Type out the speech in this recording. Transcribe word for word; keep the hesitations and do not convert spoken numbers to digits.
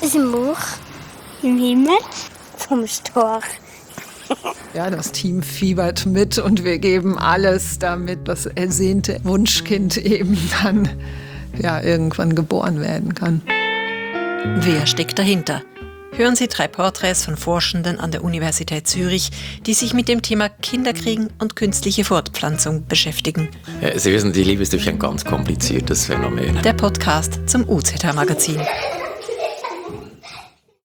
Das ist ein Buch im Himmel vom Storch. Ja, das Team fiebert mit und wir geben alles, damit das ersehnte Wunschkind eben dann ja, irgendwann geboren werden kann. Wer steckt dahinter? Hören Sie drei Porträts von Forschenden an der Universität Zürich, die sich mit dem Thema Kinderkriegen und künstliche Fortpflanzung beschäftigen. Sie wissen, die Liebe ist durch ein ganz kompliziertes Phänomen. Der Podcast zum U Z H-Magazin.